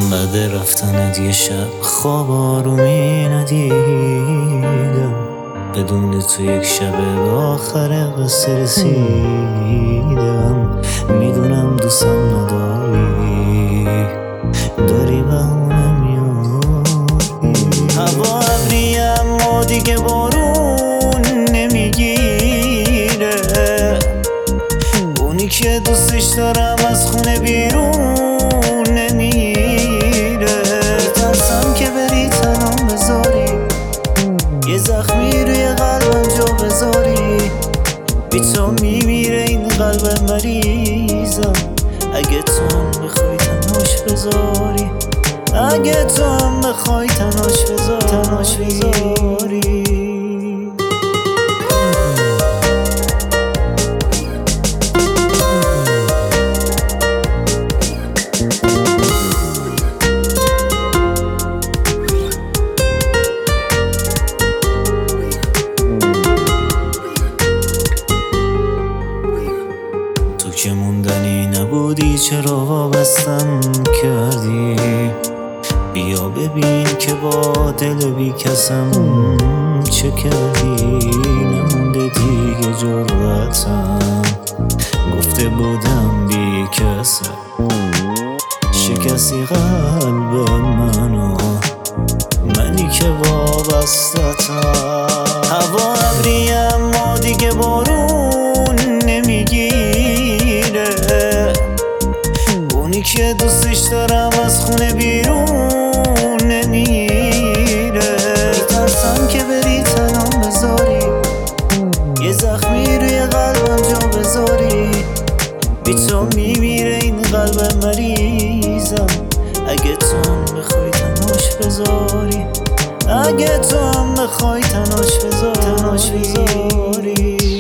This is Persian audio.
بعد رفتنت یه شب خواب آرومی ندیدم، بدون تو یک شب به آخر قصه رسیدم. میدونم دوستم نداری، داری بهونه میاری. هوا ابری اما دیگه بارون نمیگیره، اونی که دوستش دارم از خونه بیرون نمیره. میترسم که بری تنام بذاری، یه زخمی روی قلبم جا بذاری. بی تو میمیره این قلب مریضم، اگه تو هم بخوای تنهاش بذاری، اگه تو هم بخوای تنهاش بذاری. تو که موندنی نبودی چرا وابستم کردی؟ بیا ببین که با دل بی کسم چه کردی. نمونده دیگه جرأتم، گفته بودم بی کسم، شکستی قلب منو، منی که وابستتم. هوا ابری اما دیگه بارون نمیگیره، اونی که دوستش دارم از خونه بیرون نمیره. میترسم که بری تنام بذاری، یه زخمی روی قلبم جا بذاری. بی تو میمیره این قلب مریضم، اگه تو هم بخوای تنهاش بذاری، اگه تو هم بخوای تنهاش بذاری.